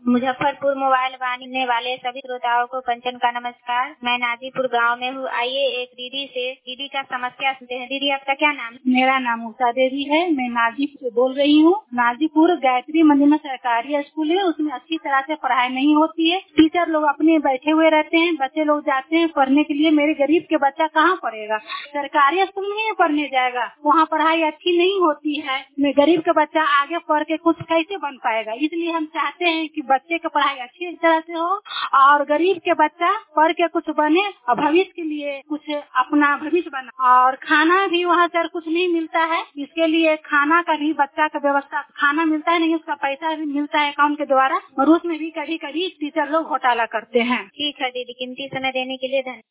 Muzaffarpur mobile बांधने वाले सभी श्रोताओं को पंचन का नमस्कार। मैं नाजीपुर गांव में हूँ। आइए एक दीदी का समस्या सुनते हैं। दीदी, आपका क्या नाम है? मेरा नाम उषा देवी है। मैं नाजीपुर से बोल रही हूँ। नाजीपुर गायत्री मंदिर में सरकारी स्कूल है, उसमें अच्छी तरह से पढ़ाई नहीं होती है। टीचर लोग अपने बैठे हुए रहते हैं, बच्चे लोग जाते हैं पढ़ने के लिए। मेरे गरीब के बच्चा कहाँ पढ़ेगा? सरकारी स्कूल में पढ़ने जाएगा, वहाँ पढ़ाई अच्छी नहीं होती है। मैं गरीब का बच्चा आगे पढ़ के कुछ कैसे बन पाएगा? इसलिए हम चाहते हैं कि बच्चे की पढ़ाई अच्छी तरह से हो और गरीब के बच्चा पढ़ के कुछ बने और भविष्य के लिए कुछ अपना भविष्य बना। और खाना भी वहाँ सर कुछ नहीं मिलता है। इसके लिए खाना का भी बच्चा का व्यवस्था, खाना मिलता है नहीं, उसका पैसा भी मिलता है अकाउंट के द्वारा, और उसमें भी कभी कभी टीचर लोग घोटाला करते हैं। ठीक है दीदी, कीमती समय देने के लिए धन्यवाद।